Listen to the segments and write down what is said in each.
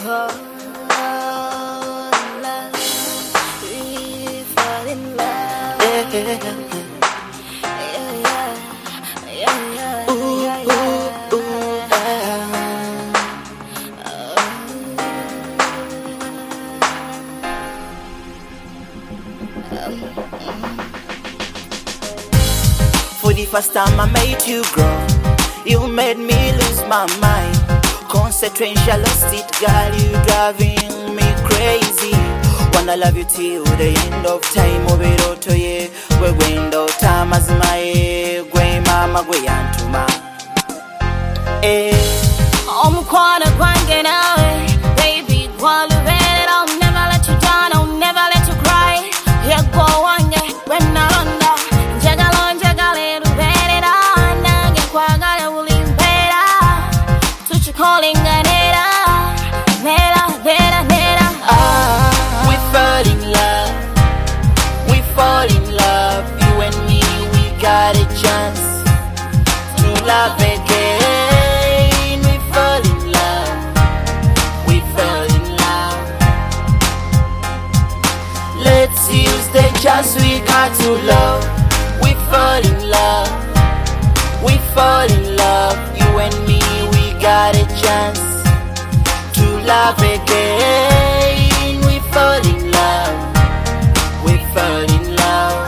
Oh, love, we fall in love. For the first time I made you grow, you made me lose my mind. Concentration, lost it, girl, you driving me crazy. Wanna love you till the end of time. Obiroto ye, we wendo tamazima ye, gwe mama gwe yantuma. Omukwana gwange nawe, baby, gwalubere, I'll never let you down, I'll never let you cry. Yego wange, when I ronda, njagala lubere da, nange kwagala ulimpera, calling a nera. We fall in love, we fall in love. You and me, we got a chance to love again. We fall in love, we fall in love. Let's use the chance we got to love. We fall in love, we fall in love. You and me, we got a chance to love again. We fall in love, we fall in love.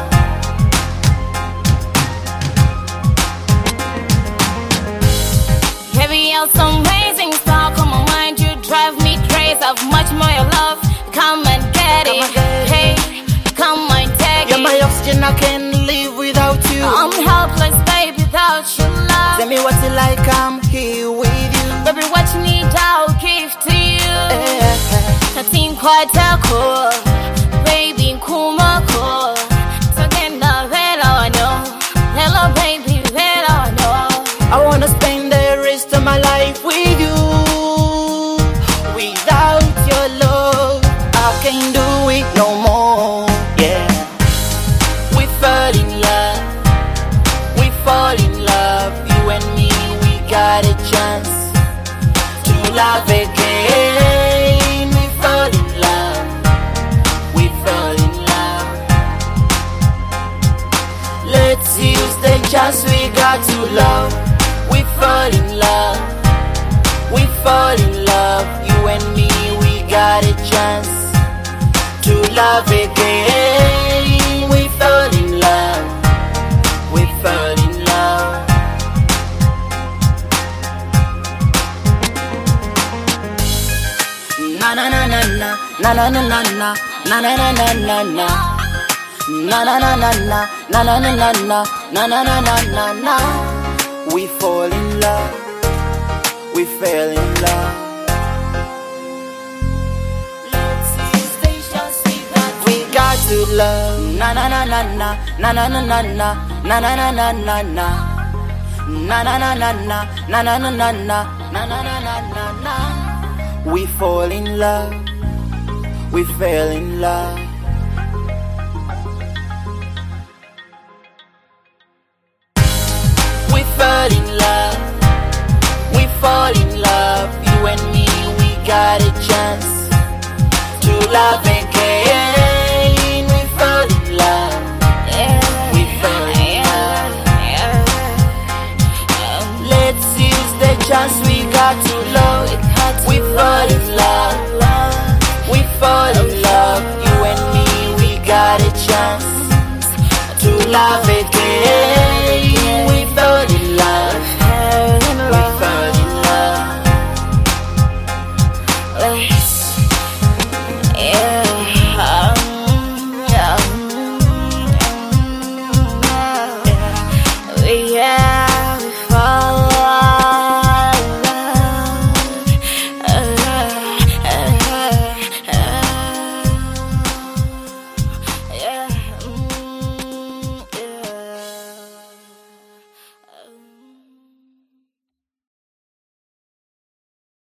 Heavy out some amazing star, come on mind, you drive me crazy. Of much more your love, come and get it. Hey, come and take it. You're my oxygen, I can't live without you. I'm helpless, baby, without your love. Tell me what's it like, I'm here with you. Baby, what you need, I'll give to you. Tatin quite cool, baby, kuma cool. Tagenda, vela, I know. Hello, baby, vela, I know. I wanna spend the rest of my life with you. Without your love, I can't do it no more. Yeah. We fall in love, we fall in love. You and me, we got a chance to love again. We fall in love, we fall in love. Let's use the chance we got to love. We fall in love, we fall in love. You and me, we got a chance to love again. We fall in love, we fall in love. Na na na na na na na na na na na na na na na. Na na na na na na na na na na na na na na na. We fall in love, we fell in love. We got to love. Na na na na na na na na na na na na na na na na. Na na na na na na na na na na na na na na na. We fall in love, we fell in love. We fall in love, we fall in love. You and me, we got a chance to love again. We fall in love, we fall in love. Let's use the chance we got to love. We fall in love, we fall in love. You and me, we got a chance to love again.